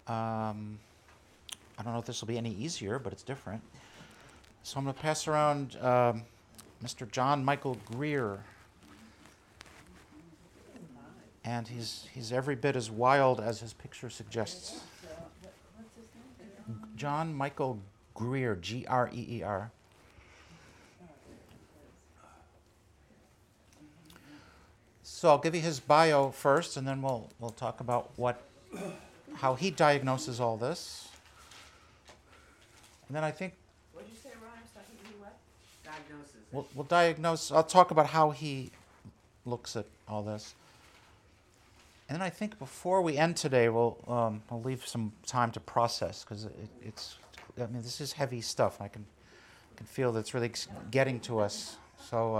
I don't know if this will be any easier, but it's different. So I'm going to pass around Mr. John Michael Greer. And he's every bit as wild as his picture suggests. John Michael Greer, Greer. So I'll give you his bio first, and then we'll talk about how he diagnoses all this. And then I think What did you say, Ryan? He what? Diagnosis. we'll diagnose. I'll talk about how he looks at all this. And then I think before we end today, we'll leave some time to process, because this is heavy stuff. I can feel that it's really getting to us. So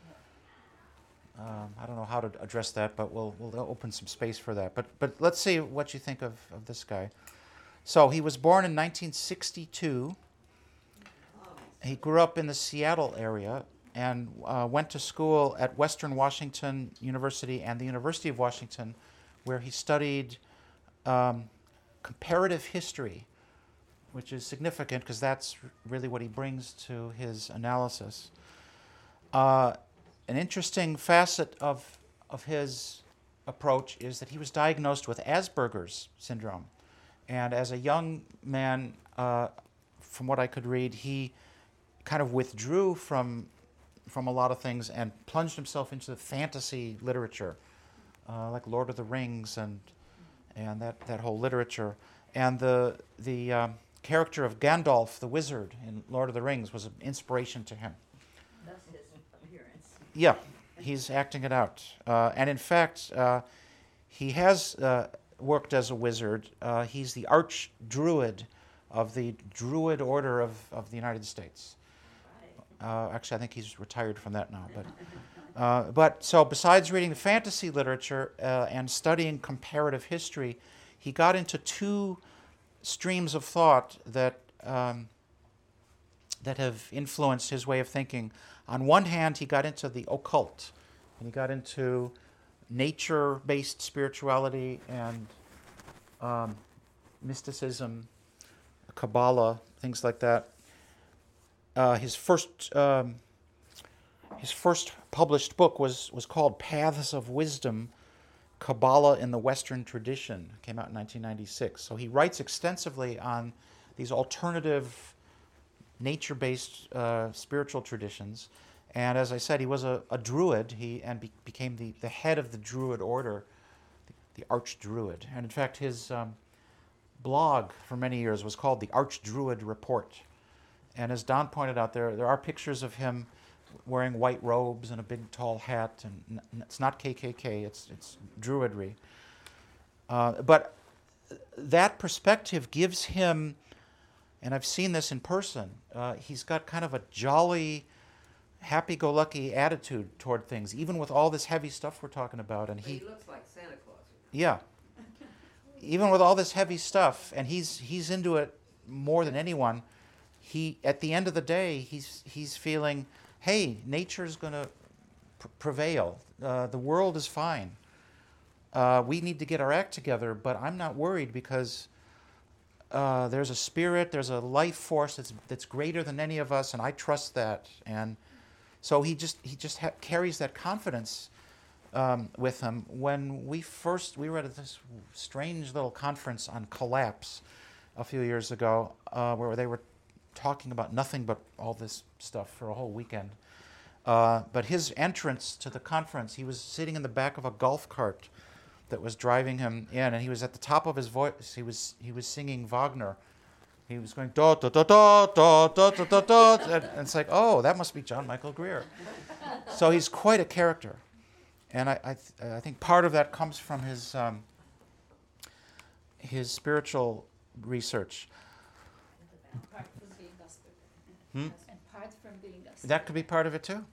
I don't know how to address that, but we'll open some space for that. But let's see what you think of this guy. So he was born in 1962. He grew up in the Seattle area and went to school at Western Washington University and the University of Washington, where he studied comparative history, which is significant because that's really what he brings to his analysis. An interesting facet of his approach is that he was diagnosed with Asperger's syndrome. And as a young man, from what I could read, he kind of withdrew from a lot of things and plunged himself into fantasy literature, like Lord of the Rings and that whole literature. And the character of Gandalf the Wizard in Lord of the Rings was an inspiration to him. That's his appearance. Yeah, he's acting it out. And in fact, he has worked as a wizard. He's the arch-druid of the Druid Order of the United States. Actually, I think he's retired from that now. But so besides reading the fantasy literature and studying comparative history, he got into two streams of thought that have influenced his way of thinking. On one hand, he got into the occult, and he got into nature-based spirituality and mysticism, Kabbalah, things like that. His first published book was called Paths of Wisdom, Kabbalah in the Western Tradition. It came out in 1996. So he writes extensively on these alternative, nature-based spiritual traditions. And as I said, he was a druid. He became the head of the Druid Order, the Arch-Druid. And in fact, his blog for many years was called the Arch-Druid Report. And as Don pointed out, there are pictures of him wearing white robes and a big tall hat, and it's not KKK, it's Druidry. But that perspective gives him, and I've seen this in person, he's got kind of a jolly, happy-go-lucky attitude toward things, even with all this heavy stuff we're talking about. And he looks like Santa Claus. Yeah. Even with all this heavy stuff, and he's into it more than anyone. At the end of the day, he's feeling, hey, nature's going to prevail. The world is fine. We need to get our act together, but I'm not worried because there's a spirit, there's a life force that's greater than any of us, and I trust that. And so he just carries that confidence with him. When we were at this strange little conference on collapse a few years ago, where they were talking about nothing but all this stuff for a whole weekend. But his entrance to the conference, he was sitting in the back of a golf cart that was driving him in, and he was at the top of his voice. He was singing Wagner. He was going da da da da da da da da da, and it's like, oh, that must be John Michael Greer. So he's quite a character, and I think part of that comes from his spiritual research. Apart from being gospel. Apart from being gospel. That could be part of it too.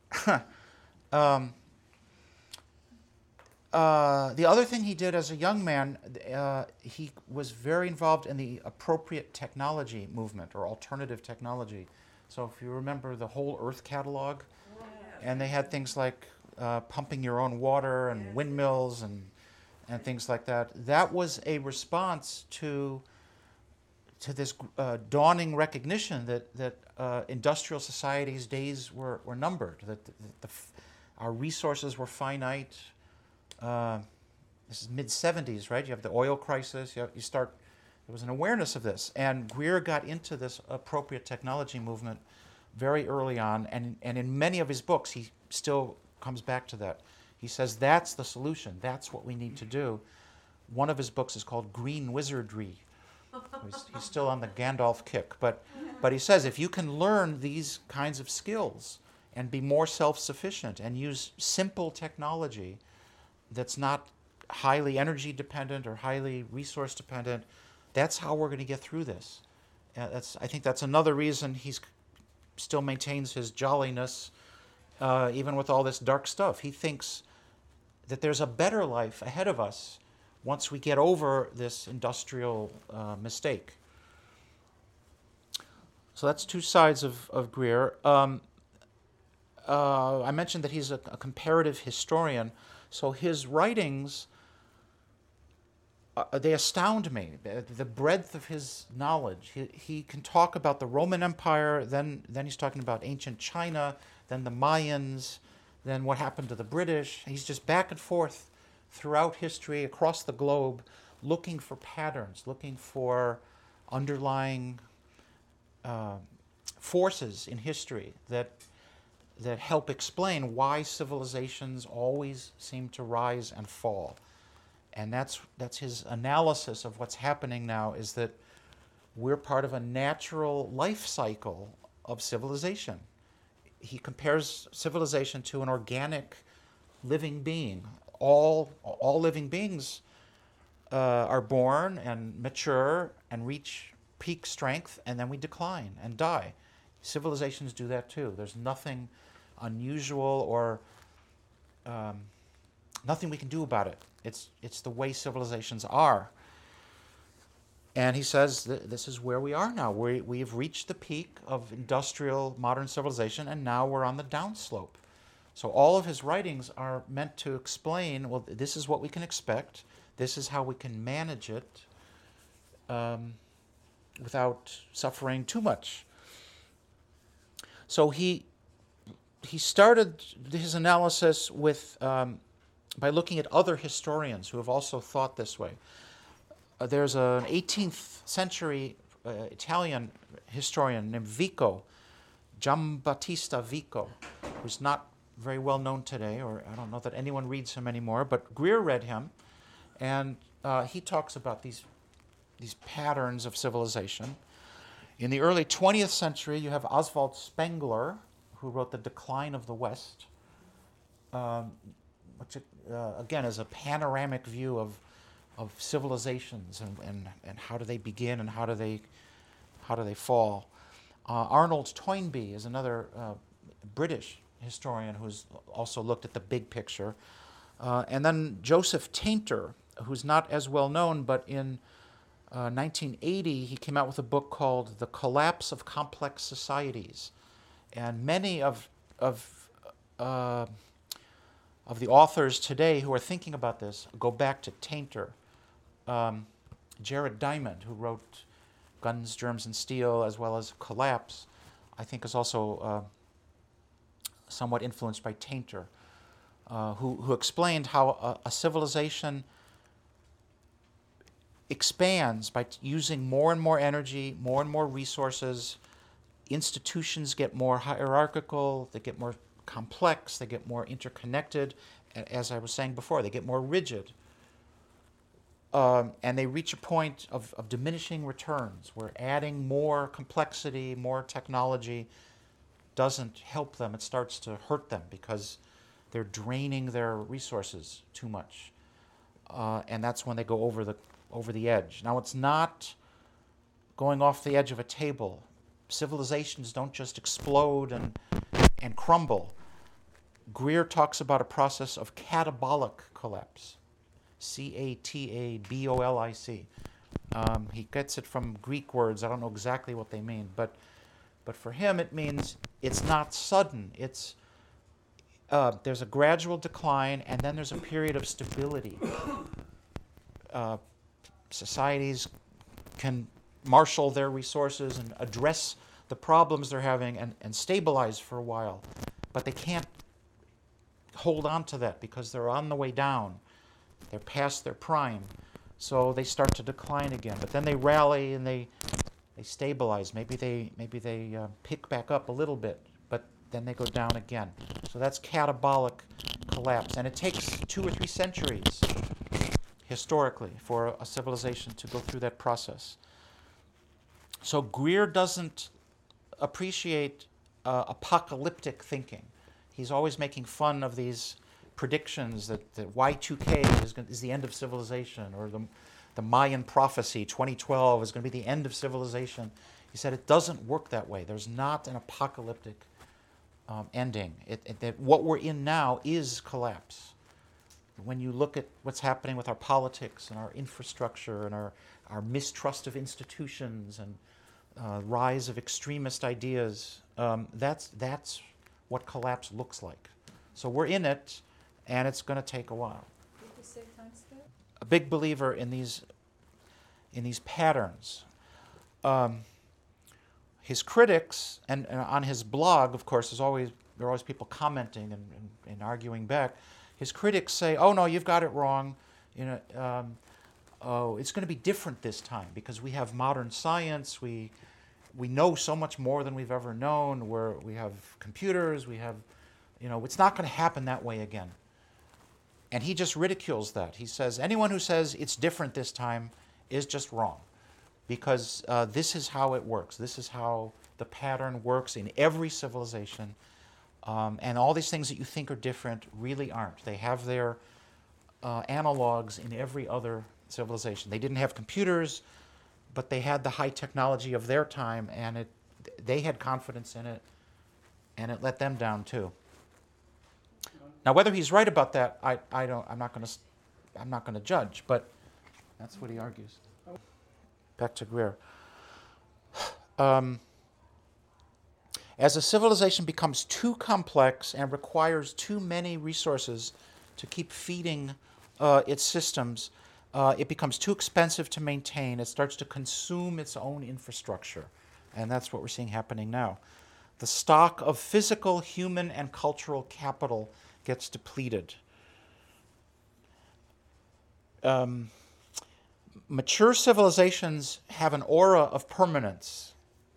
The other thing he did as a young man, he was very involved in the appropriate technology movement, or alternative technology. So if you remember the Whole Earth catalog, and they had things like pumping your own water and windmills and things like that. That was a response to this dawning recognition that industrial society's days were numbered, that our resources were finite. This is mid-'70s, right? You have the oil crisis. There was an awareness of this. And Greer got into this appropriate technology movement very early on. And in many of his books, he still comes back to that. He says that's the solution. That's what we need to do. One of his books is called Green Wizardry. He's still on the Gandalf kick. But he says if you can learn these kinds of skills and be more self-sufficient and use simple technology that's not highly energy dependent or highly resource dependent, that's how we're going to get through this. I think that's another reason he still maintains his jolliness, even with all this dark stuff. He thinks that there's a better life ahead of us once we get over this industrial mistake. So that's two sides of Greer. I mentioned that he's a comparative historian, so his writings, they astound me, the breadth of his knowledge. He can talk about the Roman Empire, then he's talking about ancient China, then the Mayans, then what happened to the British. He's just back and forth throughout history, across the globe, looking for patterns, looking for underlying forces in history that help explain why civilizations always seem to rise and fall. And that's his analysis of what's happening now, is that we're part of a natural life cycle of civilization. He compares civilization to an organic living being. All living beings are born and mature and reach peak strength, and then we decline and die. Civilizations do that too. There's nothing unusual or nothing we can do about it. It's the way civilizations are. And he says this is where we are now. We have reached the peak of industrial modern civilization, and now we're on the downslope. So all of his writings are meant to explain, well, this is what we can expect. This is how we can manage it without suffering too much. So he started his analysis with by looking at other historians who have also thought this way. There's an 18th century Italian historian named Vico, Giambattista Vico, who's not very well known today, or I don't know that anyone reads him anymore, but Greer read him, and he talks about these patterns of civilization. In the early 20th century, you have Oswald Spengler, who wrote The Decline of the West, which again is a panoramic view of civilizations and how do they begin and how do they fall. Arnold Toynbee is another British historian who's also looked at the big picture. And then Joseph Tainter, who's not as well known, but in 1980 he came out with a book called The Collapse of Complex Societies. And many of the authors today who are thinking about this go back to Tainter. Jared Diamond, who wrote Guns, Germs, and Steel, as well as Collapse, I think is also somewhat influenced by Tainter, who explained how a civilization expands by using more and more energy, more and more resources. Institutions get more hierarchical, they get more complex, they get more interconnected, and as I was saying before, they get more rigid. And they reach a point of diminishing returns, where adding more complexity, more technology doesn't help them. It starts to hurt them because they're draining their resources too much. And that's when they go over the edge. Now, it's not going off the edge of a table. Civilizations don't just explode and crumble. Greer talks about a process of catabolic collapse. Catabolic. He gets it from Greek words. I don't know exactly what they mean, but for him it means it's not sudden. It's there's a gradual decline, and then there's a period of stability. societies can marshal their resources and address the problems they're having and stabilize for a while. But they can't hold on to that because they're on the way down. They're past their prime. So they start to decline again. But then they rally and they stabilize. Maybe they pick back up a little bit, but then they go down again. So that's catabolic collapse. And it takes 2 or 3 centuries historically for a civilization to go through that process. So Greer doesn't appreciate apocalyptic thinking. He's always making fun of these predictions that Y2K is the end of civilization, or the Mayan prophecy, 2012 is going to be the end of civilization. He said it doesn't work that way. There's not an apocalyptic ending. That what we're in now is collapse. When you look at what's happening with our politics and our infrastructure and our mistrust of institutions and rise of extremist ideas, that's what collapse looks like. So we're in it, and it's going to take a while. Did you say timescale? A big believer in these patterns. His critics, and on his blog, of course, there are always people commenting and arguing back. His critics say, "Oh no, you've got it wrong. It's going to be different this time because we have modern science. We know so much more than we've ever known. We have computers. We have, it's not going to happen that way again." And he just ridicules that. He says, anyone who says it's different this time is just wrong, because this is how it works. This is how the pattern works in every civilization. And all these things that you think are different really aren't. They have their analogs in every other civilization. They didn't have computers, but they had the high technology of their time, and they had confidence in it, and it let them down too. Now, whether he's right about that, I'm not going to judge, but that's what he argues. Back to Greer. As a civilization becomes too complex and requires too many resources to keep feeding its systems, it becomes too expensive to maintain. It starts to consume its own infrastructure. And that's what we're seeing happening now. The stock of physical, human, and cultural capital gets depleted. Mature civilizations have an aura of permanence.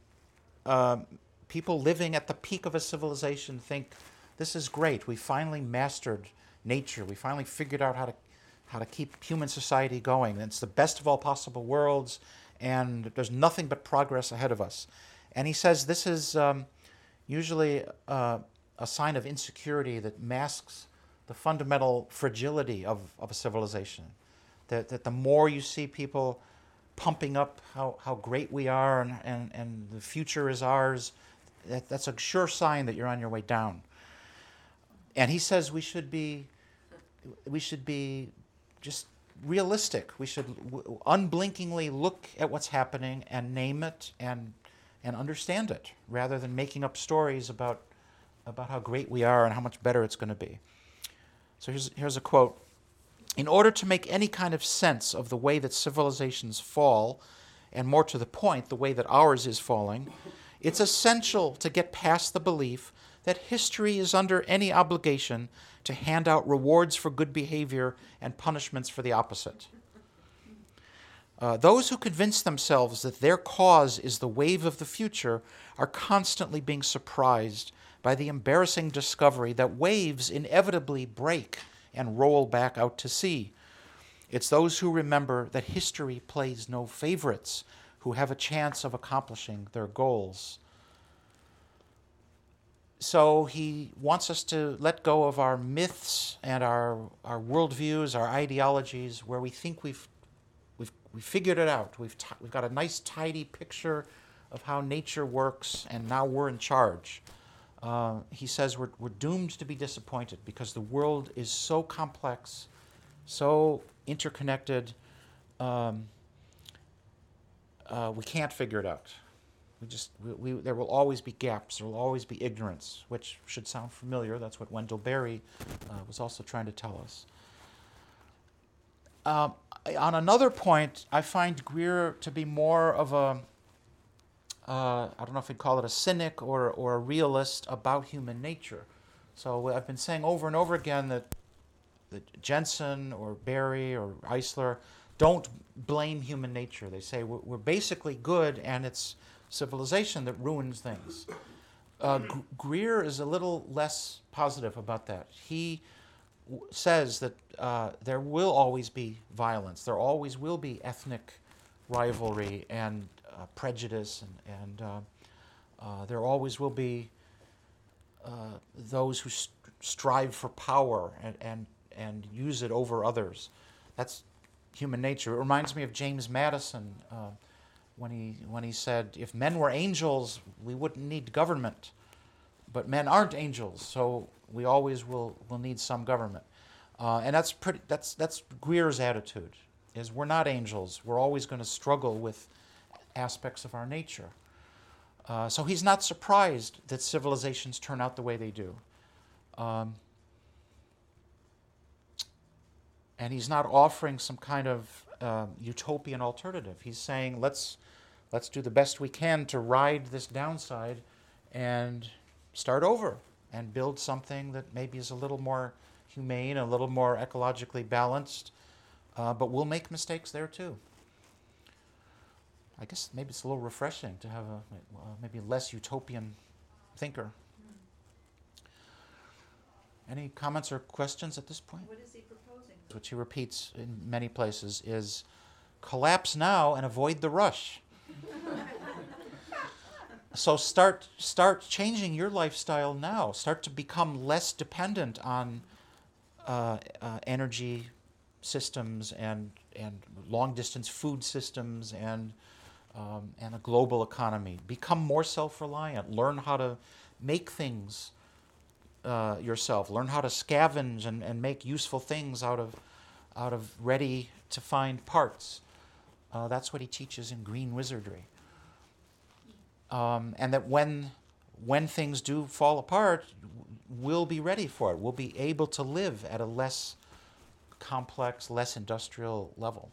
People living at the peak of a civilization think, this is great. We finally mastered nature. We finally figured out how to keep human society going. It's the best of all possible worlds, and there's nothing but progress ahead of us. And he says this is usually a sign of insecurity that masks the fundamental fragility of a civilization. That the more you see people pumping up how great we are and the future is ours, that's a sure sign that you're on your way down. And he says we should be just realistic. We should unblinkingly look at what's happening and name it and understand it, rather than making up stories about how great we are and how much better it's going to be. So here's a quote. In order to make any kind of sense of the way that civilizations fall, and more to the point, the way that ours is falling, it's essential to get past the belief that history is under any obligation to hand out rewards for good behavior and punishments for the opposite. Those who convince themselves that their cause is the wave of the future are constantly being surprised by the embarrassing discovery that waves inevitably break and roll back out to sea. It's those who remember that history plays no favorites who have a chance of accomplishing their goals. So he wants us to let go of our myths and our worldviews, our ideologies, where we think we've figured it out. We've got a nice, tidy picture of how nature works, and now we're in charge. He says we're doomed to be disappointed because the world is so complex, so interconnected. We can't figure it out. There will always be gaps. There will always be ignorance, which should sound familiar. That's what Wendell Berry was also trying to tell us. On another point, I find Greer to be more of a, I don't know if you'd call it a cynic or a realist about human nature. So I've been saying over and over again that Jensen or Berry or Eisler don't blame human nature. They say we're basically good and it's civilization that ruins things. Greer is a little less positive about that. He says that there will always be violence. There always will be ethnic rivalry and prejudice, and there always will be those who strive for power and use it over others. That's human nature. It reminds me of James Madison when he said, "If men were angels, we wouldn't need government. But men aren't angels, so we always will need some government." And that's Greer's attitude. Is we're not angels. We're always going to struggle with aspects of our nature. So he's not surprised that civilizations turn out the way they do. And he's not offering some kind of utopian alternative. He's saying, let's do the best we can to ride this downside and start over and build something that maybe is a little more humane, a little more ecologically balanced, but we'll make mistakes there too. I guess maybe it's a little refreshing to have a maybe less utopian thinker. Any comments or questions at this point? What is he proposing? Which he repeats in many places is collapse now and avoid the rush. So start changing your lifestyle now. Start to become less dependent on energy systems and long distance food systems and a global economy. Become more self-reliant. Learn how to make things yourself. Learn how to scavenge and make useful things out of ready to find parts. That's what he teaches in Green Wizardry. And that when things do fall apart, we'll be ready for it. We'll be able to live at a less complex, less industrial level.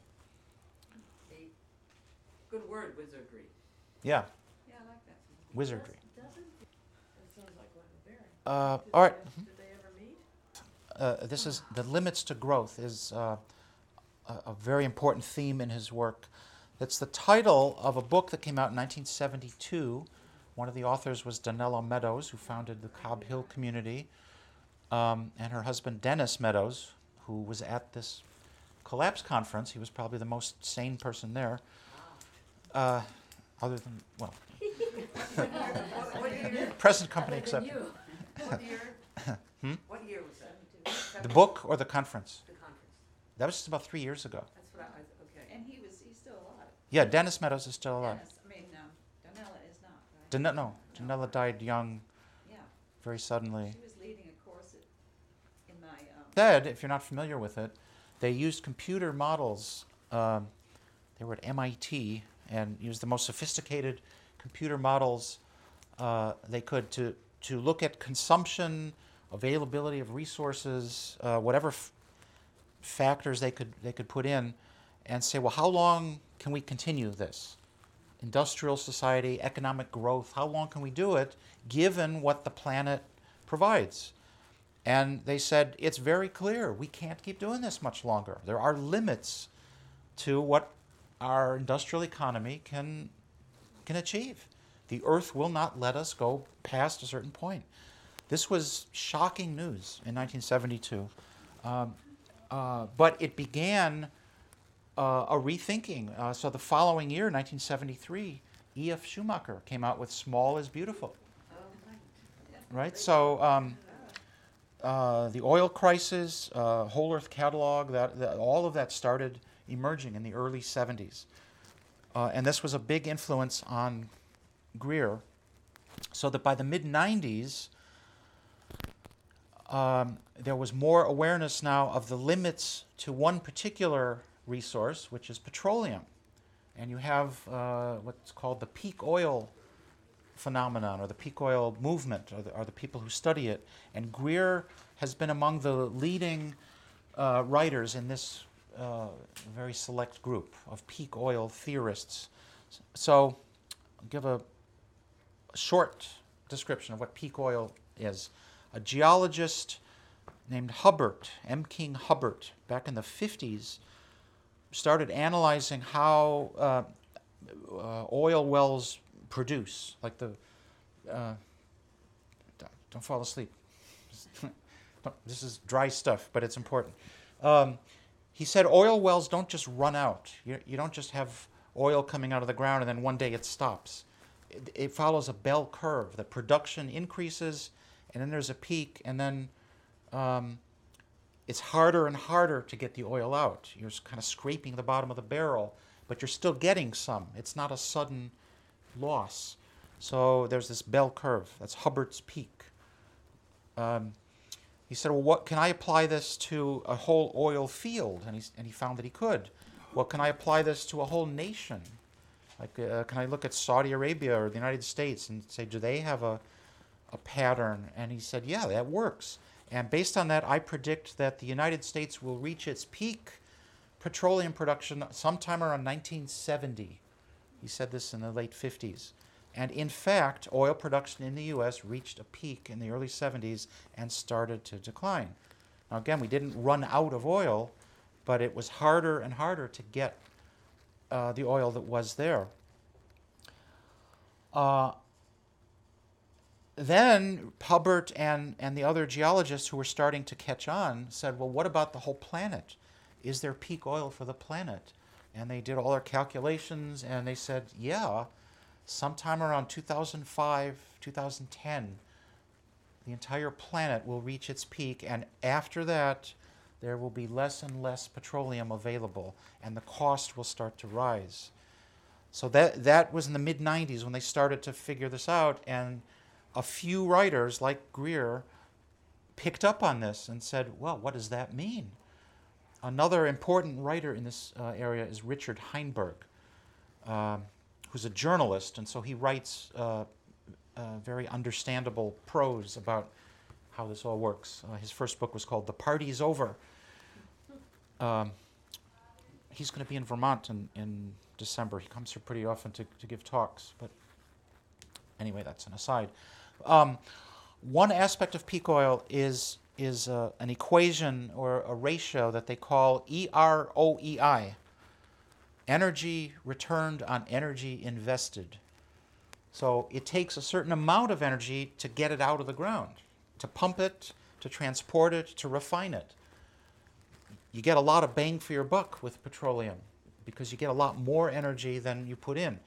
A good word, wizardry. Yeah, Yeah, I like that. wizardry. That sounds like Gwen Berry. All right. Did they ever meet? This is the limits to growth is a very important theme in his work. It's the title of a book that came out in 1972. One of the authors was Donella Meadows, who founded the Cobb Hill community, and her husband Dennis Meadows, who was at this Collapse conference. He was probably the most sane person there, other than, well, What year? present company excepted. What year? What year was that? The book or the conference? The conference. That was just about 3 years ago. That's what okay. And he's still alive. Yeah, Dennis Meadows is still alive. Donella is not, right? No, Donella died young, Yeah, very suddenly. she was leading a course in my, Instead, if you're not familiar with it, they used computer models. They were at MIT and used the most sophisticated computer models they could to look at consumption, availability of resources, whatever factors they could put in, and say, well, how long can we continue this? Industrial society, economic growth, how long can we do it given what the planet provides? And they said, it's very clear, we can't keep doing this much longer. There are limits to what our industrial economy can achieve. The Earth will not let us go past a certain point. This was shocking news in 1972. But it began a rethinking. So the following year, 1973, E.F. Schumacher came out with Small is Beautiful. Right? So the oil crisis, Whole Earth Catalog, all of that started emerging in the early 70s. And this was a big influence on Greer. So that by the mid-90s, there was more awareness now of the limits to one particular resource, which is petroleum. And you have what's called the peak oil phenomenon, or the peak oil movement, are the people who study it. And Greer has been among the leading writers in this a very select group of peak oil theorists. So I'll give a short description of what peak oil is. A geologist named Hubbert, M. King Hubbert, back in the 50s, started analyzing how oil wells produce, like the, don't fall asleep. This is dry stuff, but it's important. He said oil wells don't just run out. You don't just have oil coming out of the ground and then one day it stops. It follows a bell curve. The production increases, and then there's a peak, and then it's harder and harder to get the oil out. You're kind of scraping the bottom of the barrel, but you're still getting some. It's not a sudden loss. So there's this bell curve. That's Hubbert's peak. He said, well, what can I apply this to a whole oil field? And he found that he could. Well, can I apply this to a whole nation? Like, can I look at Saudi Arabia or the United States and say, do they have a pattern? And he said, yeah, that works. And based on that, I predict that the United States will reach its peak petroleum production sometime around 1970. He said this in the late 50s. And in fact, oil production in the U.S. reached a peak in the early 70s and started to decline. Now again, we didn't run out of oil, but it was harder and harder to get the oil that was there. Then Hubbert and the other geologists who were starting to catch on said, well, what about the whole planet? Is there peak oil for the planet? And they did all their calculations, and they said, yeah, sometime around 2005, 2010, the entire planet will reach its peak, and after that, there will be less and less petroleum available, and the cost will start to rise. So that was in the mid-90s when they started to figure this out, and a few writers, like Greer, picked up on this and said, well, what does that mean? Another important writer in this area is Richard Heinberg, who's a journalist, and so he writes very understandable prose about how this all works. His first book was called The Party's Over. He's going to be in Vermont in December. He comes here pretty often to give talks, but anyway, that's an aside. One aspect of peak oil is an equation or a ratio that they call EROEI, energy returned on energy invested. So it takes a certain amount of energy to get it out of the ground, to pump it, to transport it, to refine it. You get a lot of bang for your buck with petroleum because you get a lot more energy than you put in.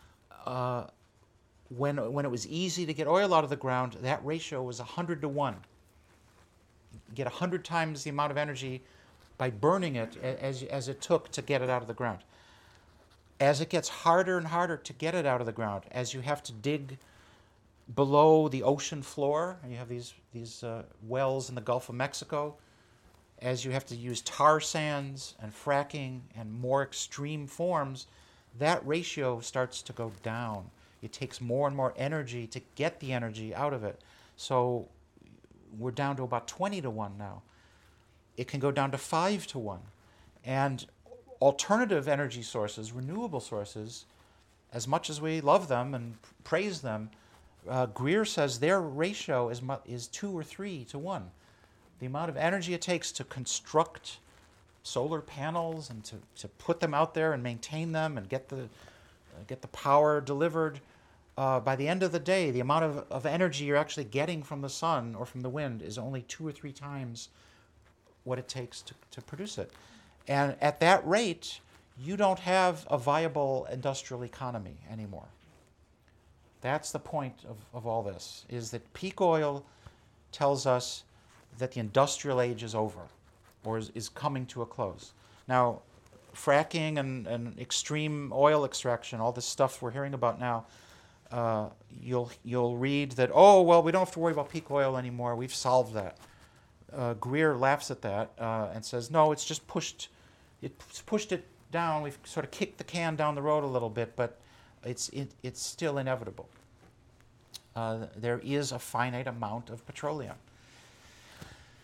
When it was easy to get oil out of the ground, that ratio was 100 to 1. You get 100 times the amount of energy by burning it as it took to get it out of the ground. As it gets harder and harder to get it out of the ground, as you have to dig below the ocean floor, and you have these wells in the Gulf of Mexico, as you have to use tar sands and fracking and more extreme forms, that ratio starts to go down. It takes more and more energy to get the energy out of it. So we're down to about 20 to 1 now. It can go down to 5 to 1. And alternative energy sources, renewable sources, as much as we love them and praise them, Greer says their ratio is 2 or 3 to 1. The amount of energy it takes to construct solar panels and to put them out there and maintain them and get the power delivered, by the end of the day, the amount of energy you're actually getting from the sun or from the wind is only 2 or 3 times what it takes to produce it. And at that rate, you don't have a viable industrial economy anymore. That's the point of all this, is that peak oil tells us that the industrial age is over, or is coming to a close. Now, fracking and extreme oil extraction, all this stuff we're hearing about now, you'll read that, oh, well, we don't have to worry about peak oil anymore. We've solved that. Greer laughs at that and says, no, it's just pushed it down. We've sort of kicked the can down the road a little bit, but it's still inevitable. There is a finite amount of petroleum.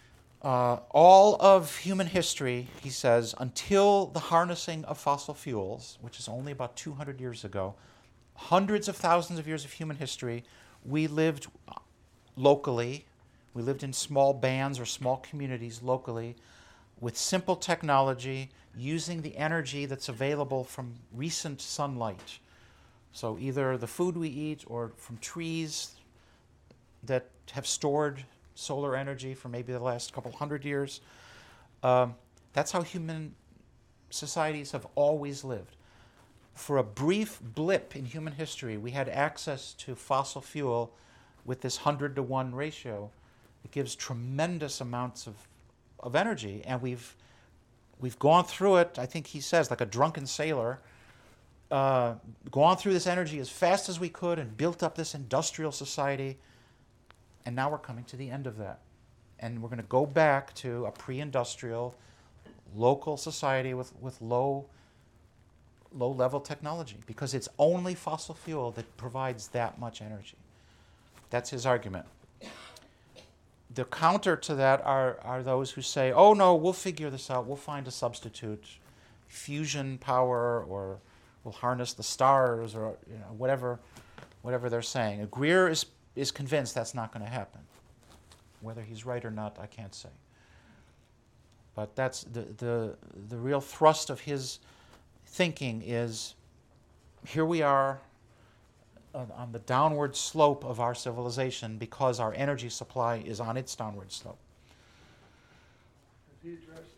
All of human history, he says, until the harnessing of fossil fuels, which is only about 200 years ago, hundreds of thousands of years of human history, we lived locally. We lived in small bands or small communities locally with simple technology, using the energy that's available from recent sunlight. So either the food we eat or from trees that have stored solar energy for maybe the last couple hundred years. That's how human societies have always lived. For a brief blip in human history, we had access to fossil fuel with this 100-to-1 ratio. It gives tremendous amounts of energy, and we've gone through it, I think he says, like a drunken sailor, gone through this energy as fast as we could and built up this industrial society, and now we're coming to the end of that. And we're going to go back to a pre-industrial, local society with low-level technology, because it's only fossil fuel that provides that much energy. That's his argument. The counter to that are those who say, oh no, we'll figure this out, we'll find a substitute, fusion power, or we'll harness the stars, or whatever they're saying. Greer is convinced that's not going to happen. Whether he's right or not, I can't say. But that's the real thrust of his thinking is, here we are on the downward slope of our civilization because our energy supply is on its downward slope. Has he addressed